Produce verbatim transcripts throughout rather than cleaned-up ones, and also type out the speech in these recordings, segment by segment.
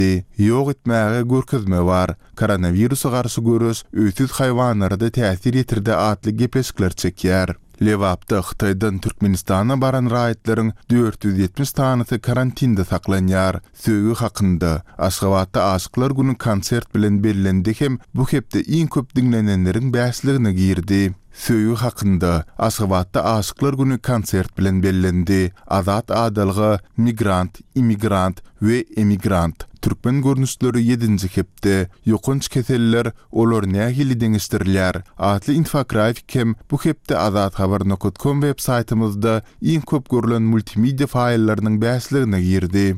Ýok etmäge görkezme bar. Koronawirusa garşy görüş öýtüz haýwanlarda täsir etirdi atly gepeskler çekýär. Lewapda Hytaýdan Türkmenistana baran raýatlaryň dört yüz ýetmiş tanysy karantinda saklanýar. Söýgü hakynda Aşgabatda Aşyklar Güni konsert bilen bellendi hem bu hepde iň köp dinlenenleriň bäsligine girdi. Söýgü hakynda Aşgabatda Aşyklar Güni konsert bilen bellendi. Azat adalga migrant, immigrant we emigrant Türkmen görnüşleri yedinci hepde ýokunç keseller olar nähili deňişdirler. Atly infografik hem bu hepde azat habar nokta com web saytymyzda iň köp görülen multimedia faýllarynyň bäsligine girdi.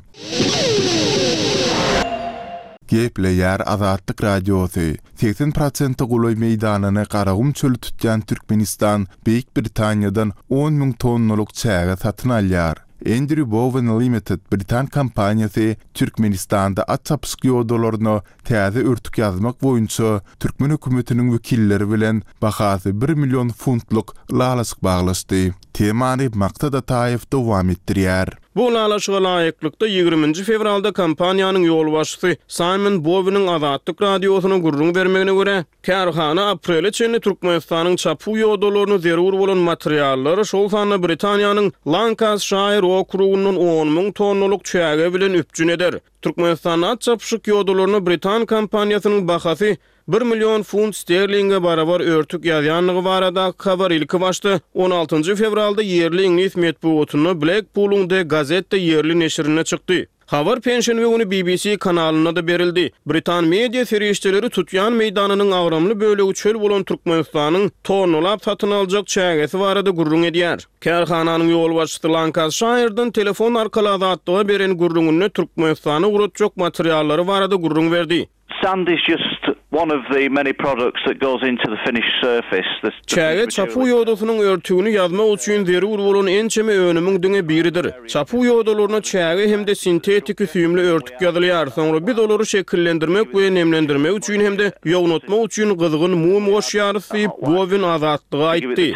Gepleýär Azatlyk radiosu. seksen prosent Guloy meýdanyny garagum çölü tutýan Türkmenistan Beýik Britaniýadan on ming tonnalyk çäge satyn alýar. Andrew Bowen Limited Britan kompaniýasy Türkmenistanda at çapyşyk ýodalaryny täze örtük ýazmak boýunça Türkmen hökümetiniň wekilleri bilen bahasy bir million funtluk lalasyk baglaşdy. Temany Maktad Ataýew dowam etdirýär. Bu lalaşyga laýyklykda ýygrüminji fevralda kompaniýanyň ýolbaşçysy Simon Bowen'ň Azatlyk radiosyna gurrun bermegine görä, kärhana aprele çenli Türkmenistanyň çapy ýodalaryny zerur bolan materiallary şol sanda Britaniýanyň Lancashire okrugynyň on ming tonnalyk çäge bilen üpjün eder. Türkmenistana çapyşyk ýodalaryny Britan kompaniýasynyň bahasy bir million funt sterlinge barabar örtük ýazýanlygy barada habar ilki başdy. on altynjy fevralda yerli İnglis medeniýetini Blackpool'un de gazette yerli neşrine çykdy. Habar pension we ony B B C kanalyna da berildi. Britan media serişçileri tutýan meýdanynyň agramly bölegi çöl bolan Türkmenistanyň tonnalap satyn aljak çägesi barada gurrun edýär. Kärhananyň ýolbaşçysy Lancashire'dan telefon arkaly azatlyga beren gurrungyny Türkmenistany uratjak materiallary barada gurrun berdi. Sand is just one of the many products that goes into the finished surface. Çäge çapy ýodasynyň örtügini ýazmak üçin zerur bolan ençeme önümiň diňe biridir. Çapy ýodalaryna çäge hemde sintetik süýümli örtük ýazylýar. Soňra biz olary şekillendirmek we nemlendirmek üçin hemde ýognatmak üçin gyzgyn mum goşýar Bowen azatlyga aýtdy.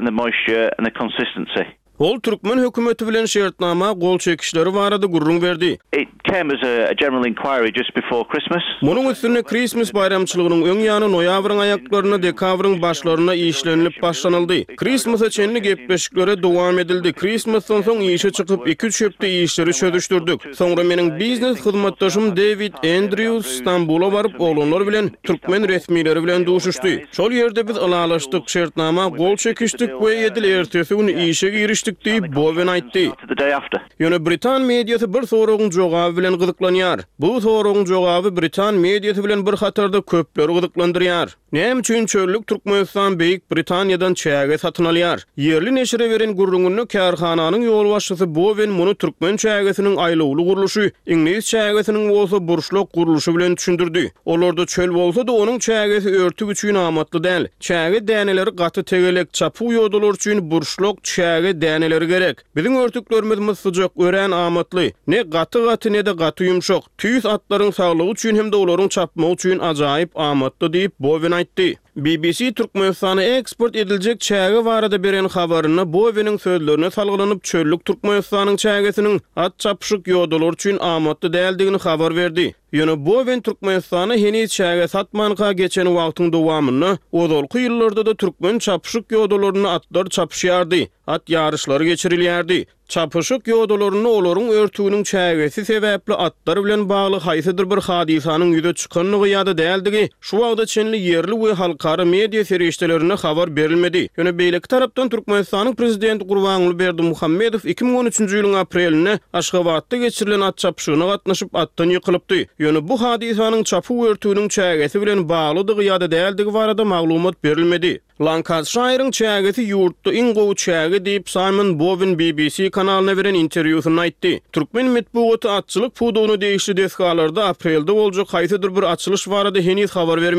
Ol Türkmen hökümeti bilen şertnama gol çekişleri barada gurrun berdi. It came as a general inquiry just before Christmas. Munyň üstüne Christmas bayramçylygynyň öň ýany noýabryň aýaklaryna dekabryň başlaryna işlenilip başlanyldy. Christmas'a çenli gepleşiklere dowam edildi. Christmas'tan soň işe çykyp iki üç hepde işleri çözdürdik. Soňra meniň biznes hyzmatdaşym David Andrews Istanbul'a baryp olanlar bilen Türkmen resmileri bilen duşuşdy. Şol ýerde biz alalaşdyk, şertnama gol çekişdik we edil ertesi güni işe girişdik. Bowen aýtdy. Ýöne Britan mediýasy bir soragyň jogaby bilen gyzyklanýar. Bu soragyň jogaby Britan mediýasy bilen bir hatarda köpleri gyzyklandyrýar. Näme üçin çöllük Türkmenistan Beýik Britaniýadan çäge satyn alýar? Yerli neşre beren gurrungyny kärhananyň ýolbaşçysy Bowen muny Türkmen çägesiniň aýlawly guruluşy, İnglis çägesiniň bolsa burşluk guruluşy bilen düşündirdi. Olarda çöl bolsa da onuň çägesi örtük üçin amatly däl. Çäge däneleri gaty tegelek çapy ýodalar üçin burşluk çäge däneleri gerek. Biziň örtüklerimiz myssyjak, ören amatly. Ne gaty gaty ne de gaty ýumşak. Tüýs atlaryň saglygy üçin hem de olaryň çapmagy üçin ajaýyp amatly diýip Bowen aýtdy. B B C Türkmenistana eksport ediljek çäge barada beren habaryna Bowen'ň sözlerine salgylanyp çöllük Türkmenistanyň çägesiniň at çapyşyk ýodalar üçin amatly däldigini habar berdi. Ýöne Bowen Türkmenistana heni çäge satmanka geçen wagtyň dowamyny ozalky ýyllarda da Türkmen çapyşyk ýodalaryny atlar çapyşýardy. At ýarışlary geçirilýärdi. Çapyşyk ýodalaryny olaryň örtüginiň çägesi sebäpli atlar bilen bagly haýsydyr bir hadisanyň ýüze çykanlygy ýa-da däldigi şu wagtda çenli yerli we halkara media serişçilerine habar berilmedi. Ýöne beýleki tarapdan Türkmenistanyň prezidenti Gurbanguly Berdimuhammedow iki ming on üçinji ýylyň aprelinde Aşgabatda geçirilen at çapyşygyna gatnaşyp atdan ýyklypdy. Ýöne bu hadisanyň çapy örtüginiň çägesi bilen baglydygy ýa-da däldigi barada maglumat berilmedi. Lancashire'ın çägesi ýurtda iň gowy çäge diýip Simon Bowen B B C kanalyna beren interwýusyny aýtdy. Türkmen medeniýeti atçylyk puduny değişli deskalarda aprelde boljak haýsydyr bir açylyş barada heniz habar bermedi.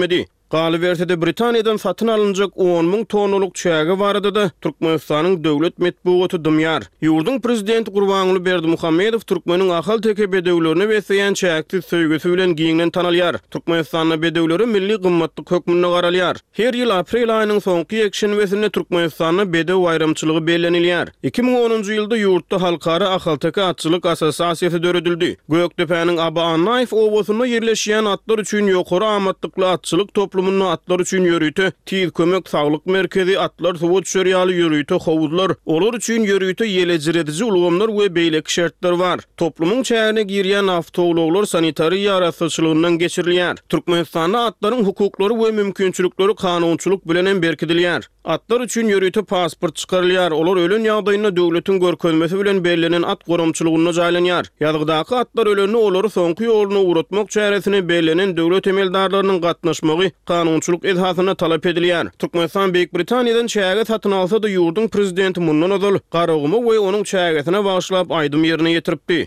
Galybertede Britaniýadan satyn alınjak on ming tonnalyk çäge barada da Türkmenistanyň döwlet medeniýeti dymýar. Ýurdun prezidenti Gurbanuly Berdimuhammedow Türkmeniň ahal teke bedewlerini besleýän çäkti söýgüsi bilen giňden tanalýar. Türkmenistanyň bedewleri milli gymmatlyk hökmüne garalýar. Her ýyl aprel aýynyň soňky ýekşenbesinde Türkmenistanyň bedew aýramçylygy bellenilýär. iki ming onunjy ýylda ýurtda halkara ahal teke atçylyk asosiasiýasy döredildi. Gökdepäniň Aba Annaýew obasynda ýerleşýän atlar üçin ýokary amatdykly atçylyk toplumyny atlar üçin ýörüýte tiz kömek saglyk merkezi, atlar suwut şeriýaly ýörüýte howuzlar, olar üçin ýörüýte ýelejiredici ulgamlar we beýlek şertler bar. Toplumyň çägine girýän awtologlar sanitariýa araşdyrmagyndan geçirilýär. Türkmenistanda atlaryň hukuklary we mümkinçilikleri kanunçylyk bilen berkidilýär. Atlar üçin ýörüýte pasport çykarylýar. Olar ölen ýagdaýynda döwletiň görkezmesi bilen bellänen at gorumçylygyna jaýlanýar. Ýazgydaky atlar öleni olary soňky ýoluny uratmak çäresine bellänen döwlet emeldarlarynyň gatnaşmagy kanunçylyk esasına talap edilýär. Türkmenistan Beýik Britaniýadan çäge satyn alsa da ýurdun prezidenti mundan öňe garagymy we onuň çägesine bagyşlap aýdym ýerine ýetiripdi.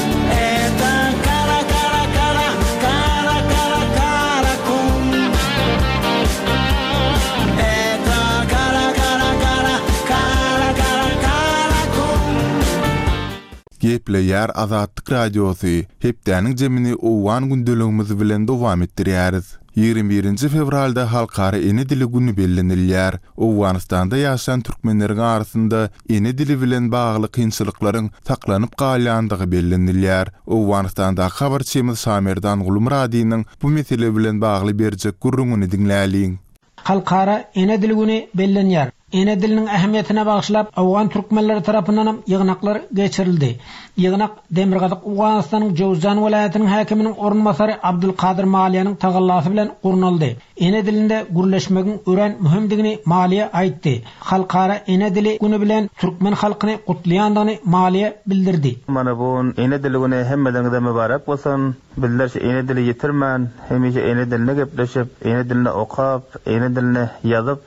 Gepleýär Azatlyk radiosy hepdäniň jemini owan gündeligimiz bilen dowam etdirýäris. ýygrimi birinji fevralda halkara ene dili günü bellenilýär. Owganystanda ýaşaýan türkmenleriň arasynda ene dili bilen bagly kynçylyklaryň saklanyp galýandygy bellenilýär. Owganystanda habarçymyz Samerdan Gulumradynyň bu mesele bilen bagly berjek gurrungyny dinläliň. Halkara ene dili günü bellenýär. Ene dilinin ähmiýetine bagyşlap Awgan türkmenleri tarapyndan ýygnaklar geçirildi. Ýygnak Demirgazyk Owganystanyň Jowzan welaýatynyň häkiminiň ornmasary Abdulkadir Maliýanyň tagallasy bilen gurnaldy. Ene dilinde gürleşmegiň ören mühimdigini Maliýa aýtdy. Halkara ene dili güni bilen türkmen halkyny gutlaýandygyny Maliýa bildirdi. Mana bu ene dili güni hemmelerine mübarek bolsun. Bildir ki ene dili ýetirmän, hemişe ene diline gepleşip, ene diline okap, ene diline ýazyp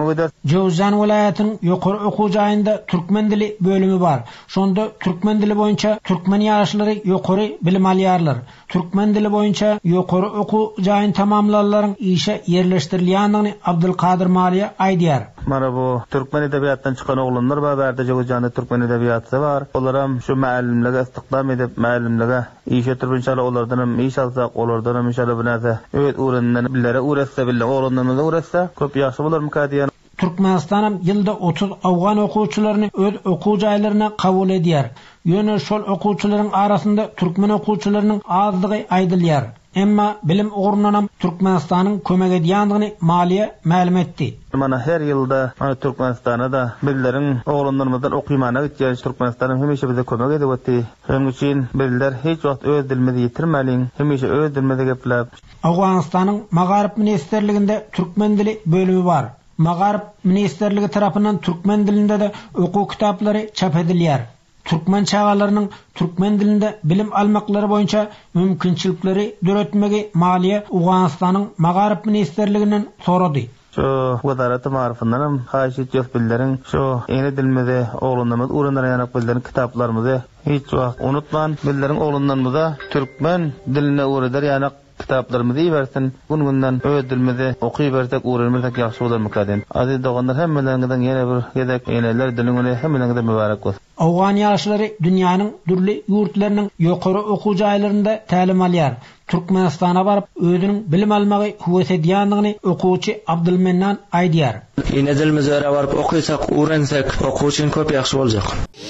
Jowzan welaýatynyň ýokary okuw jaýynda türkmen dili bölümi bar. Şonda türkmen dili boýunça türkmen ýaşlary ýokary bilim alýarlar. Türkmen dili boýunça ýokary okuw jaýyn tamamlanlaryň işe ýerleşdirilýändigini Abdulkadir Maliýa aýdýar. Mana bu türkmen edebiýatyndan çykan oglanlar bar, bärde Jowzanda türkmen edebiýaty bar. Olaram şu mälimlige istiqdam edip mälimlige işe türkmen inşallah olardan iş alsak, olardan inşallah bu näse öýet urundan billere uratsa bille oglandan uratsa köp ýaşy bolarmy kadi. Türkmenistan ýylda otuz awgan okuwçylaryny öz okuw jaýlaryna kabul edýär. Ýöne şol okuwçylaryň arasynda türkmen okuwçylarynyň azlygy aýdylýar. Emma bilim ugrundan Türkmenistanyň kömek edýändigini Maliýa ma'lum etdi. Mana her ýylda mana Türkmenistana da billeriň oglanlarymyzdan okymana gitýär. Türkmenistanyň hemişe bize kömek edýärdi. Şonuň üçin biller hiç wagt öz dilimizi ýetirmäliň, hemişe öz dilimizde gepläp. Awganystanyň Magaryp ministrliginde türkmen dili bölümi bar. Magaryp ministerligi tarapyndan türkmen dilinde de okuw kitaplary çap edilýär. Türkmen çağalarynyň türkmen dilinde bilim almaklary boýunça mümkinçilikleri döretmegi Maliýa Owganystanyň Magaryp ministerliginden sorady. Şu Wezarety Marifyndan haýyş etýär billeriň şu ene dilimize oglanlarymyz uranlar ýanyp billeriň kitaplarymyzy hiç wagt unutman. Billeriň oglanlarymyza türkmen diline uradar ýanyp kitaplarymyzy iýersin. Bunundan öz dilimizi okuy bersek, öwrenmesek ýaxşy bolarmy kadin. Aziz doganlar, hemmeleriňizden ýene bir gezek eneler dilini hemmeleriňizde mübarek bolsun. Awgan ýaşlary dünýäniň dürli ýurtlarynyň ýokary okuw jaýlarynda tälim alýar. Türkmenistana baryp özüniň bilim almagy huwet edýändigini okuwçy Abdulmennan aýdýar. Ene dilimize baryp okuýsak, öwrensek, okuw üçin köp ýaxşy boljak.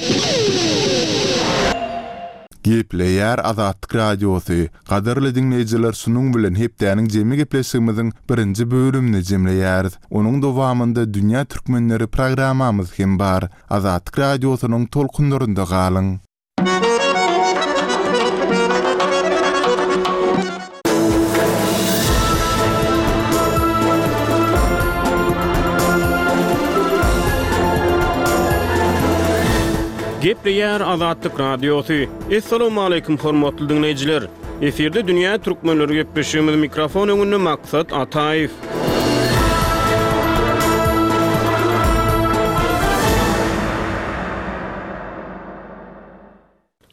Gepleýär Azatlyk radiosy. Gaderli dinleýijiler, şunuň bilen hepdäniň jemi gepleşigimiziň birinji bölümini jemleýäris. Onuň dowamynda Dünýä Türkmenleri programmamyz hem bar. Azatlyk radiosynyň tolkunlarynda galyň. Gepleýär Azatlyk radiosy. Assalamu alaykum hormatly dinleýijiler. Eferde Dünýä Türkmenleri gepleşigimiz mikrofon öňünde Maksat Ataýew.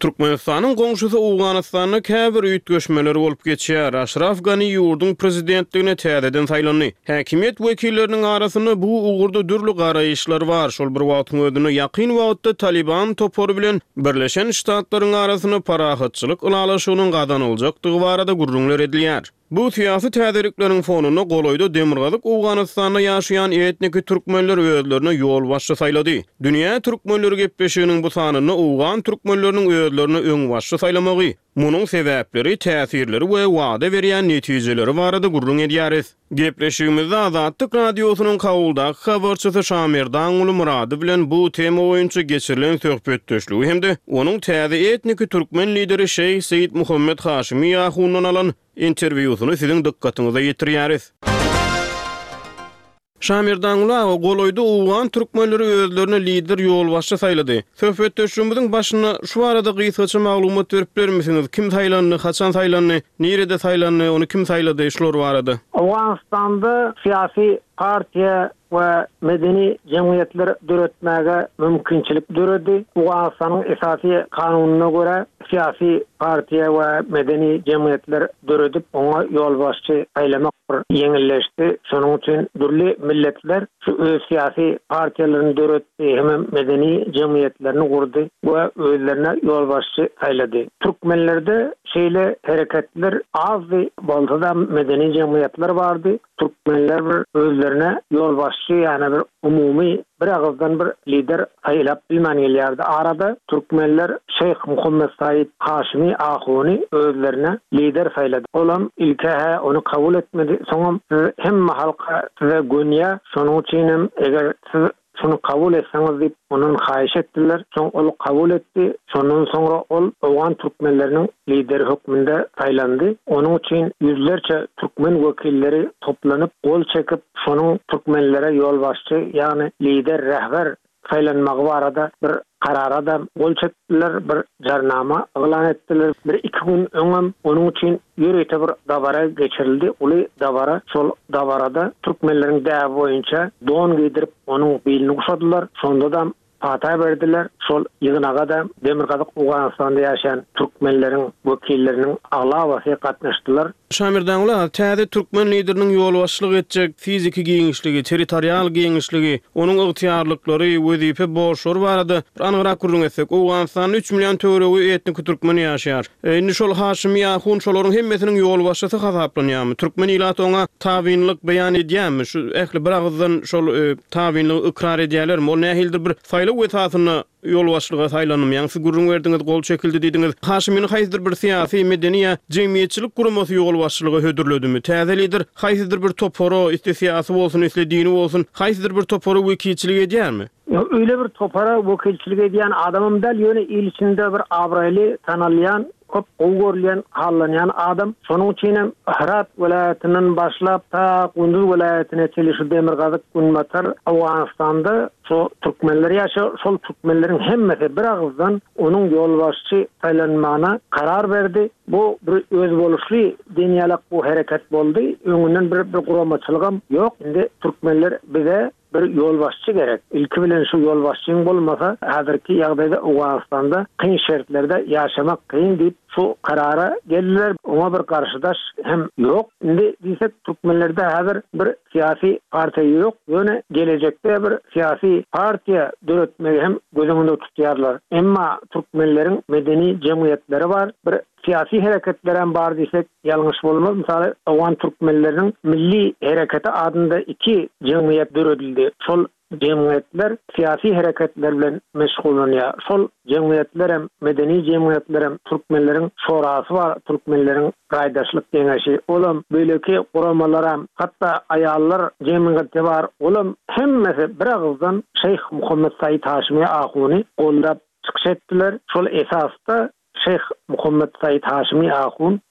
Türkmenistanyň goňşusy Awganystanyna käbir üýtgeşmeleri bolup geçýär. Ashraf Gani ýurdun prezidentligine täzeden saýlandy. Häkimiýet wekilleriniň arasyna bu ugurda dürli garaýyşlar bar. Şol bir wagtyň özüne ýakyn wagtda Taliban topory bilen Birleşen Ştatlaryň arasyna parahatçylyk ulalaşygynyň gadanyljakdygy barada gurrunlar edilýär. Bu siyasi täzelikleriň fonuna goloýda Demirgazyk Awganystanda ýaşaýan etnik türkmenler özlerine ýol başçy saýlady. Dünýä türkmenleri gepleşiginiň bu sanyny Awgan türkmenleriniň özlerine öň başçy saýlamagy, munyň sebäpleri, täsirleri we wada berýän netijeleri barada gurrun edýäris. Gepleşigimizde Azatlyk radiosynyň kabuldaky habarçysy Şamir Daňuly Murady bilen bu tema boýunça geçirilen söhbetdeşligi hemde onuň täze etnik türkmen lideri Şeyh Seyit Muhammed Haşimi ýahundan alan interwiýusyny siziň dikkatiňize ýetirýäris. Şamir Daňuly goloýda Awgan türkmenleri özlerine lider ýolbaşçy saýlady. Söhbetdeşigimiziň başyna şu arada gysgaça maglumat berip bermisiňiz? Kim saýlandy, haçan saýlandy, nerede saýlandy, ony kim saýlady şular barada? Awganystanda siyasi partiya we medeni jemgyýetler döretmäge mümkinçilik döredi. Awganystanyň esasy kanunyna görä siyasi partiya we medeni jemgyýetler döredip oňa ýolbaşçy saýlamak ýeňilleşdi. Şonuň üçin dürli milletler şu öz siyasi partiýalaryny döretdi, hem medeni jemgyýetlerini gurdy we özlerine ýolbaşçy saýlady. Türkmenlerde şeýle hereketler az bolsa da medeni jemgyýetler bardy. Türkmenler özlerine ýolbaşçy, ýani bir umumy bir agızdan bir lider saýlap bilmän gelýärdi. Arada Türkmenler Şeyh Muhammed Said Haşimi Ahuny özlerine lider saýlady. Olam ilkehe onu kabul etmedi. Soňam hemme halka we gönýä şonuň üçin eger siz şunu kabul etseňiz diýip onuň haýyş etdiler. Soň ol kabul etdi. Şondan soňra ol Awgan türkmenleriniň lideri hökmünde saýlandy. Onuň üçin yüzlerçe türkmen wekilleri toplanyp gol çekip şonuň türkmenlere ýolbaşçy, ýani lider rehber saýlanmagy barada bir karara da gol çekdiler, bir jarnama elan etdiler. Bir iki gün öňem onuň üçin ýöreýte bir dabara geçirildi. Uly dabara, şol dabarada türkmenleriň däbi boýunça don giydirip onuň belini guşadylar. Şonda da pata berdiler. Şol ýygynaga da Demirgazyk Awganystanda ýaşaýan türkmenleriň wekilleriniň aglawaty gatnaşdylar. Şamir Daňuly täze türkmen lideriniň ýolbaşçylyk etjek fiziki giňişligi, territorial giňişligi, onuň ygtyýarlyklary, wezipe borçlary barada bir anyrak gurrun etsek, Awganystanyň üç million töweregi etnik türkmen ýaşaýar. Indi şol Haşimi ýahun şolaryň hemmesiniň ýolbaşçysy hasaplanýarmy? Türkmen ilat oňa tawinlik beýan edýärmi? Şu ähli bir agızdan şol tawinlik ikrar edýärlermi? Ol nähildir bir saýlaw wesatyny ýolbaşçylyga saýlanmaýan figurun berdiňiz, gol çekildi diýdiňiz. Haşimyň haýsydyr bir siýasy medeni jemgyýetçilik guramasy ýolbaşçylyga hödürledimi? Täze lider haýsydyr bir toporo, iste siýasy bolsun, iste dini bolsun, haýsydyr bir toporo wekilçilik edýärmi? Öyle bir topara wekilçilik edýän adamym däl ýöne il içinde bir abraýly tanalýan, köp gowgorlayan, hallanyan adam. Şonuň üçin Herat welaýatynyň başlap ta Gündüz welaýatyna çelişi Demirgazyk Günmatar Awganystanda şo türkmenler ýaşa, şol türkmenleriň hemmesi bir agızdan onuň ýolbaşçy saýlanmagyna karar berdi. Bu bir öz boluşly dünýälik bu hereket boldy. Öňünden bir bir guramaçylygam ýok. Indi türkmenler bize bir ýolbaşçy gerek. Ilki bilen şu ýolbaşçyň bolmasa, häzirki ýagdaýda Awganystanda kyn şertlerde ýaşamak kyn diýip şu karara geldiler. Ona bir karşıdaş hem ýok. Indi diýsek türkmenlerde häzir bir siyasi partiýa ýok. Ýöne gelecekde bir siyasi partiýa döretmegi hem gözüňde tutýarlar. Emma türkmenleriň medeni jemgyýetleri bar. Bir siyasi hareketlerden bar diýsek ýalňyş bolmaz. Misaly Awgan türkmenleriniň milli hereketi adında iki jemgyýet döredildi. Şol jemgyýetler siyasi hareketler bilen meşgullanýar. Şol jemgyýetler hem medeni jemgyýetler hem türkmenleriň şorasy bar, türkmenleriň gaýdaşlyk deňeşi. Olam beýleki guramalar hem hatda aýallar jemgyýeti bar. Olam hemmesi bir agızdan Şeyh Muhammed Said Haşimi Ahuny gollap çykyş etdiler. Şol esasda Şeyh Muhammed Said Haşimi Ahun onu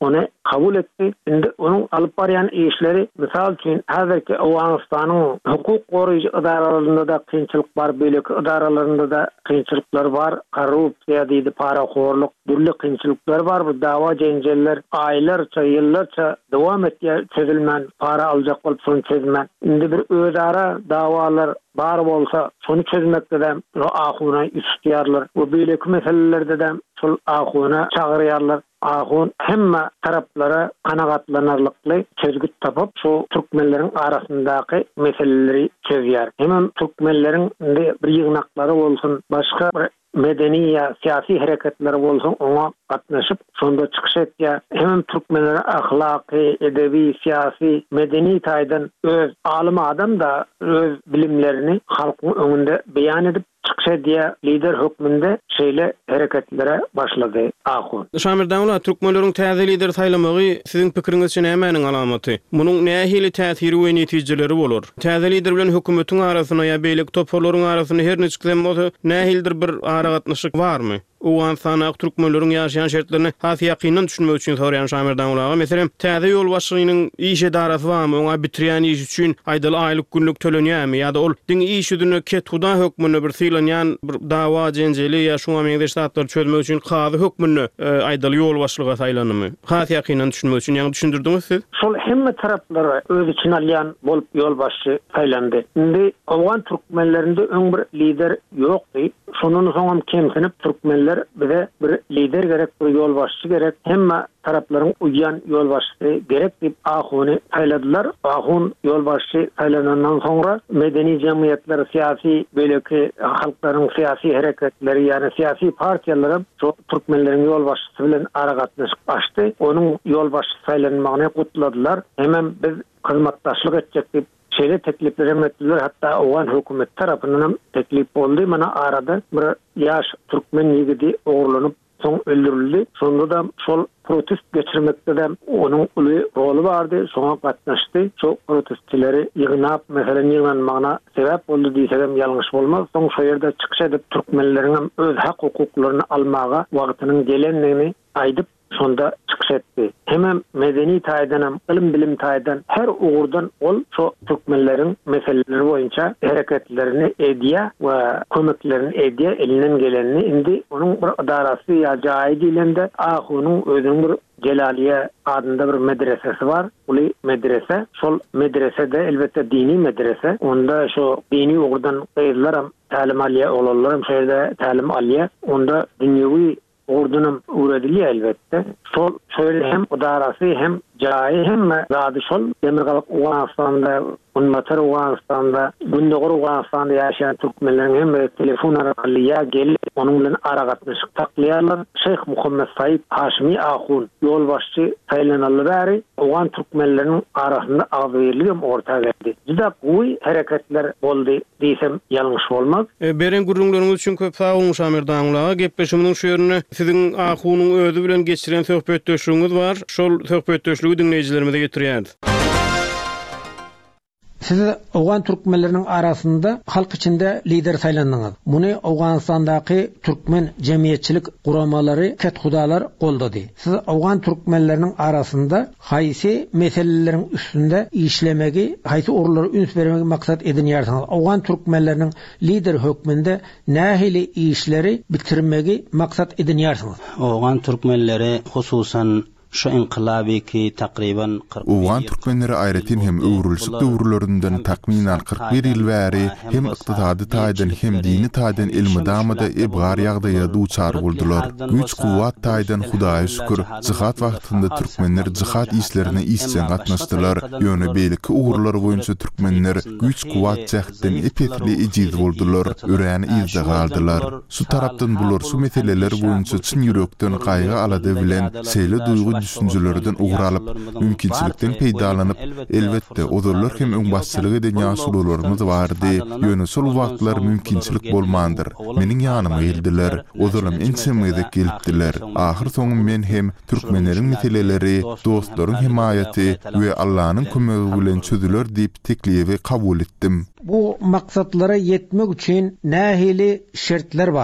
kabul etdi. Indi onun alıp barayan işleri misal için hazırki Awganistan'ın hukuk koruyucu idaralarında da kıyınçılık var, bölük idaralarında da kıyınçılıklar var. Korrupsiya deydi, paraxorluk, türlü kıyınçılıklar var. Bu dava cenceller aylarca, yıllarca devam ettiği çözülmen, para alacak olup sonu çözülmen. Indi bir özara davalar bar bolsa sonu çözmekde de o ahuna istiyarlar. Bu bölük meselelerde de sol ahuna çağırıyarlar. Ahun hemme taraflara kanagatlanarlıklı çözgüt tapıp şu Türkmenlerin arasındaki meseleleri çözüyor. Hemen Türkmenlerin de bir yığınakları olsun, başka bir medeni ya siyasi hareketleri olsun ona katnaşıp sonunda çıkış etya. Hemen Türkmenlerin ahlaki, edebi, siyasi, medeni taydan öz alımı adam da öz bilimlerini halkın önünde beyan edip çıkışa diye lider hükmünde şeyle hareketlere başladı Ahun. Şamir Dawla, Türkmenlerin täze lider saýlamagy sizin pikiriňizçe nämäniň alamaty? Munyň nähili täsiri we netijeleri bolar? Täze lider bilen hökümetiň arasyna ya beýlik toparlaryň arasyna her neçikden bolsa nähildir bir ara gatnaşyk barmy? Awganistan'da Türkmenlerin ýaşaýan şertlerini has ýakynyň düşünmek üçin soraýan Şamir Dawlaga, meselem täze ýol başlygynyň iş edarasy barmy? Oňa bitirýän iş üçin aýdaly aýlyk günlük tölenýärmi? ýa-da ol diň iş üdüne ket huda hökmüne bir sylanýan bir dawa jenjeli ýa şuňa meňde ştatlar çözmek üçin kazy hökmüne aýdaly ýol başlyga saýlanmy? Has ýakynyň düşünmek üçin ýa-da düşündirdiňiz siz? Şol hemme taraplara öz için alýan bolup ýol başçy saýlandy. Indi Awgan türkmenlerinde öň bir lider ýokdy. Şonun soňam kemsinip Türkmenler bize bir lider gerek, bir yol başçı gerek, hemme tarafların uyan yol başçı gerek deyip Ahun'u sayladılar. Ahun yol başçı saylanandan sonra medeni cemiyetler, siyasi bölükü halkların siyasi hareketleri yani siyasi partiyaları Türkmenlerin yol başçısı bilen ara gatnaşyk açtı. Onun yol başçı saylanmagyny kutladılar. Hemen biz hyzmatdaşlyk etjek deyip şeyle teklifler ettiler, hatta Awgan hökümet tarapyndan teklip boldy. Mana arada bir yaş Türkmen ýigidi ogurlanyp soň öldürildi. Sonda da şol protest geçirmekde de onun uly rolu bardy. Soňa gatnaşdy. Şu protestçileri ýygnap, meselen ýygnanmagyna sebäp boldy diýsem ýalňyş bolmaz. Soň şu ýerde çykyş edip Türkmenleriň öz hak hukuklaryny almaga wagtynyň gelenligini aýdyp sonda çıkış etti. Hemen medeni taýdanam, ilim bilim taýdan her uğurdan ol şu Türkmenlerin meseleleri boyunca hareketlerini ediýä we kömeklerini ediýä, elinden gelenini indi onun bir idarasy ýa jaýy dilinde Ahunyň özüniň bir Celaliye adında bir medresesi var. Uli medrese. Şol medresede elbette dini medrese. Onda şu dini uğurdan gaýrlaram talim alýa, olanlarym şeýle talim alýa. Onda dünýäwi ordunum uğradilýa elbette. Şol şöyle hem idarasy hem jaýy hem zady şol Demirgalyk Awganistan'da, Unmatar Awganistan'da, Gündoğur Awganistan'da ýaşaýan türkmenleriň hem telefon arkaly ýa gelip onuň bilen ara gatnaşyk taklaýarlar. Şeyh Muhammed Said Haşimi Ahun ýol başçy saýlananly bäri Awgan türkmenleriniň arasynda agzyrlygym ortaga geldi. Juda gowy hareketler boldy diýsem ýalňyş bolmaz. E, beren gurrunlaryňyz üçin köp sag bolun Şamir Dawlaga. Gepleşimiň şu ýerine siziň Ahunyň özü bilen geçiren söhbetdeşligiňiz var. Şol söhbetdeşligi dinleyijilerimize getirýärdi. Siz Awgan türkmenlerinin arasında halk içinde lider saylandınız. Bunu Awganistan'daki Türkmen cemiyetçilik kuramaları kethudalar qolladı. Siz Awgan türkmenlerinin arasında haysi meselelerin üstünde işlemegi, haysi orları üns vermegi maksat edinýärsiniz. Awgan türkmenlerinin lider hükmünde nähili işleri bitirmegi maksat edinýärsiniz. Awgan türkmenleri hususan şu inqilabi ki takriban Awgan türkmenleri aýratyn hem öwrülşik döwürlerinden takminan kırk bir ýyl bäri hem ykdysady taýdan hem dini taýdan ilmidamada ebgar ýagdaýa duçar boldular. Güç kuwat taýdan Hudaýa şükür, jihad wagtynda türkmenler jihad işlerine işçen gatnaşdylar. Ýöne beýleki uğurlar boýunça türkmenler güç kuwat jähden epetli ejiz boldular, öräni izde galdylar. Şu tarapdan bular şu meseleler boýunça çyn ýürekden gaýgy alady bilen seýle duýgy düşüncelerden uğralıp, mümkinçilikten peýdalanyp, elbette odurlar hem öňbaşçylygy eden ýaşulylarymyz bardy. Ýöne şol wagtlar mümkinçilik bolmandyr. Meniň ýanyma geldiler, oduram ensemede gelipdiler. Ahir soňum men hem türkmenleriň meseleleri, dostlaryň himayaty we Allahyň kömegi bilen çözüler diýip teklibi kabul etdim. Bu maksatlara yetmek için nähili şertler var.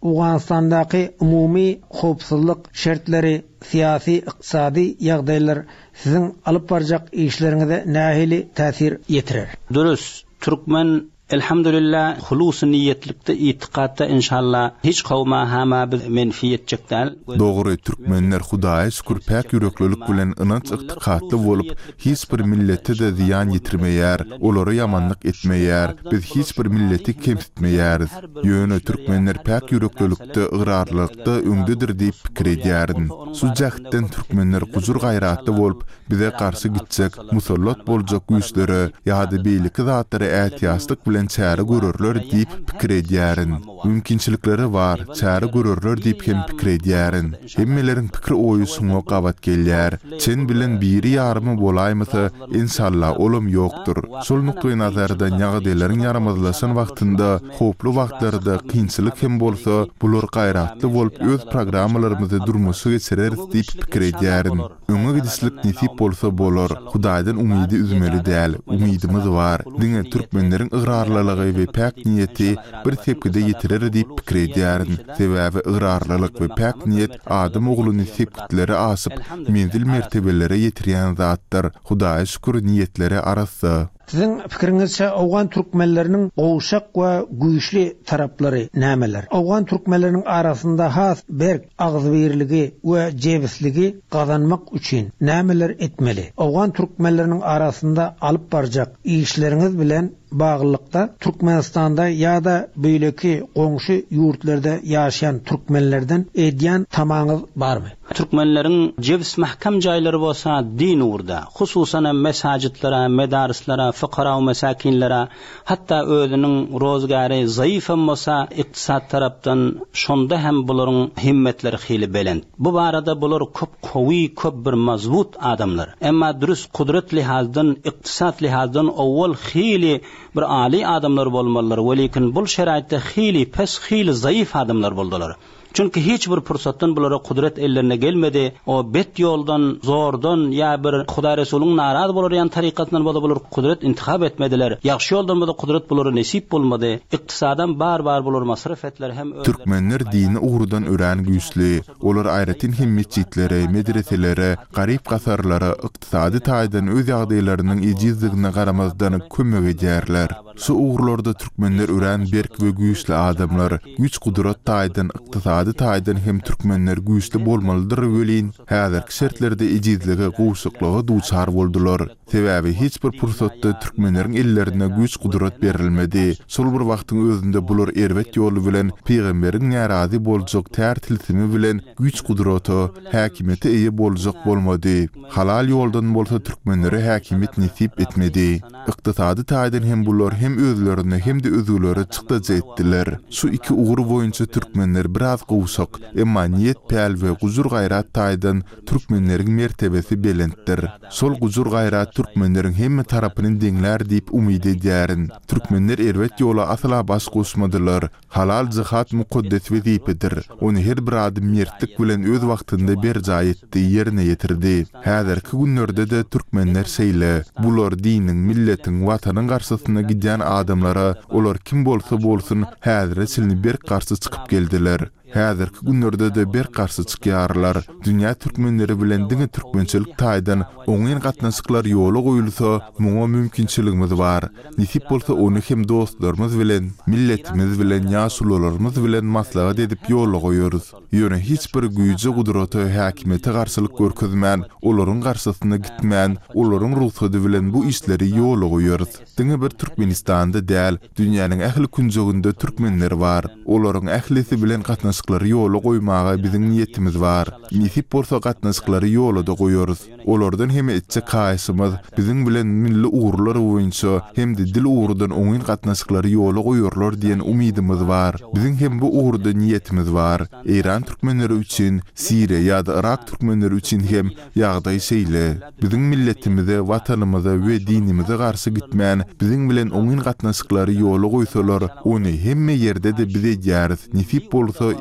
Awganistandaky umumy howpsuzlyk şertleri, siyasi, iqtisadi ýagdaýlar sizin alyp barjak işleriňize nähili täsir ýetirer? Dürüst, Türkmen elhamdülillah hulus niyetlikde itiqatda inşallah hiç kavma hama bir menfiyet çekdal. Doğru Türkmenler Hudaýa şükür pek yüreklilik bilen ynanç itiqatly bolup hiç bir millete de ziyan ýetirmeýär, olary ýamanlyk etmeýär, biz hiç bir milleti kemsitmeýäriz. Ýöne Türkmenler pek yüreklilikde ıgrarlykda öňdedir diýip pikir edýärin. Şu jagtdan Türkmenler gujur gaýratly bolup bize karşı gitsek, musallat boljak güýçlere ýa-da beýleki zatlary ätýaslyk bilen çäre görürler diýip pikir edýärin. Mümkinçilikleri var, çäre görürler diýip hem pikir edýärin. Hemmeleriň pikir oýy suňa gabat gelýär. Çen bilen biri ýarmy bolaýmasa, inşallah olum ýokdur. Şol nukly nazardan ýagdaýlaryň ýaramazlaşan wagtynda, hoply wagtlarda kynçylyk hem bolsa, bular gaýratly bolup öz programmalarymyzy durmuşy geçireris diýip pikir edýärin. Öňe gidişlik nisip bolsa bolar. Hudaýdan umydy üzmeli däl. Umydymyz var. Diňe türkmenleriň ıgrarlylygy we pek niýeti bir sepkide ýetirer diýip pikir edýärin. Sebäbi ıgrarlylyk we pek niýet adam ogluny sepkitleri asyp menzil mertebelere ýetirýän zatlar. Hudaýa şükür niýetleri arasy. Sizin fikiriňizçe Awgan türkmenleriniň gowşak we güýçli taraplary nämeler? Awgan türkmenleriniň arasynda has berk agzybirligi we jebisligi gazanmak üçin nämeler etmeli? Awgan türkmenleriniň arasynda alyp barjak işleriňiz bilen bağlılıkta Türkmenistanda ýa-da beýleki goňşy ýurtlarda ýaşayan türkmenlerden edýän tamaňyz barmy? Türkmenleriň jebis mahkam jaýlary bolsa din urda, hususan mesajitlara, medarislara, fıqara we mesakinlere, hatda özüniň rozgary zaýyf bolsa ykdysat tarapdan şonda hem bularyň himmetleri hili belend. Bu barada bular köp kowy, köp bir mazbut adamlar. Emma dürüst kudret lihazdan, ykdysat lihazdan awwal hili bir ali adamlar bolmalylar, welakin bul şeraýatda hili pes, hili zaýyf adamlar boldular. Çünkü hiç bir fırsatdan bulara kudret ellerine gelmedi. O bet yoldan, zordan ya bir Hudaý Resulüň naraz bolaryan tarikatından bola bular kudret intihab etmediler. Yaxşı yoldan bola kudret bulara nesip bolmady. Iktisadan bar bar bular masraf etler hem Türkmenler dini uğrudan ören güýçli. Olar aýratyn himmetçitlere, medreselere, garyp gasarlara, iktisady taýdan öz ýagdaýlarynyň ejizligine garamazdan kömek edýärler. Şu uğurlarda Türkmenler ören berk we güýçli adamlar, güýç kudret taýdan iktisady taýdan hem türkmenler güýçli bolmalydyr welin. Häzirki şertlerde ejizlige, gowşuklyga duçar boldular. Sebäbi hiç bir pursatda türkmenleriň ellerine güýç kudret berilmedi. Şol bir wagtyň özünde bular erwet ýoly bilen peýgamberiň närazy boljak tär tilsimi bilen güýç kudrety, häkimeti eýe boljak bolmady. Halal ýoldan bolsa türkmenlere häkimet nesip etmedi. Iktisady taýdan hem bular hem özlerini hem de özüleri çykda etdiler. Şu iki uğur boýunça türkmenler biraz gowşak, emma niýet päl we gujur gaýrat taýdan türkmenleriň mertebesi belentdir. Sol gujur gaýrat türkmenleriň hemme tarapyny deňler diýip umyd edýärin. Türkmenler erwet ýola asla baş goşmadylar. Halal jihad mukaddes wezipedir. Ony her bir adam mertlik bilen öz wagtynda berja etdi, ýerine ýetirdi. Häzirki günlerde de türkmenler seýle. Bular diniň, milletiň, watanyň garşysyna gidýän adamlara, olar kim bolsa bolsun, häzire silni bir garşy çykyp geldiler. Häzirki günlerde de bir garşy çykýarlar. Dünýä türkmenleri bilen diňe türkmençilik taýdan oňyn gatnaşyklar ýoly goýulsa, muňa mümkinçiligimiz bar. Nisip bolsa ony hem dostlarymyz bilen, milletimiz bilen, ýaşularymyz bilen maslahat edip ýoly goýarys. Ýöne hiç bir güýje gudraty häkimete garşylyk görkezmän, olaryň garşysyna gitmän, olaryň ruhsady bilen bu işleri ýoly goýarys. Diňe bir Türkmenistanda däl, dünýäniň ähli künjeginde türkmenler bar. Olaryň ählisi bilen gatnaşyklary ýoly goýmaga biziň niýetimiz bar. Nisip bolsa gatnaşyklary ýoly da goýarys. Olardan hem etçe kaýsymyz biziň bilen milli uğurlar boýunça hem de dil uğrudan oňyn gatnaşyklary ýoly goýarlar diýen umydymyz bar. Biziň hem bu uğurda niýetimiz bar. Iran türkmenleri üçin, Siriýa ýa-da Irak türkmenleri üçin hem ýagdaý şeýle. Biziň milletimize, watanymyza we dinimize garşy gitmän, biziň bilen oňyn gatnaşyklary ýoly goýsalar, ony hemme ýerde de bize ýaryz. Nisip bolsa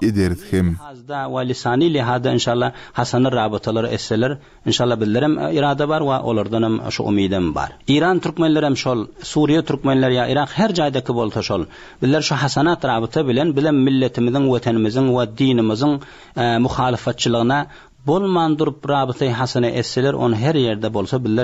ederiz hem. Hazda ve lisani lihada inşallah hasanı rabıtaları esseler inşallah bildirim irade var ve olardan şu umidim var. İran Türkmenleri hem şol, Suriye Türkmenleri ya Irak her jaydaki bolsa şol. Biller şu hasanat rabıta bilen bilen milletimizin, vatanımızın ve dinimizin e, muhalifatçılığına bolmandyryp rabıta hasana esseler on her yerde bolsa biller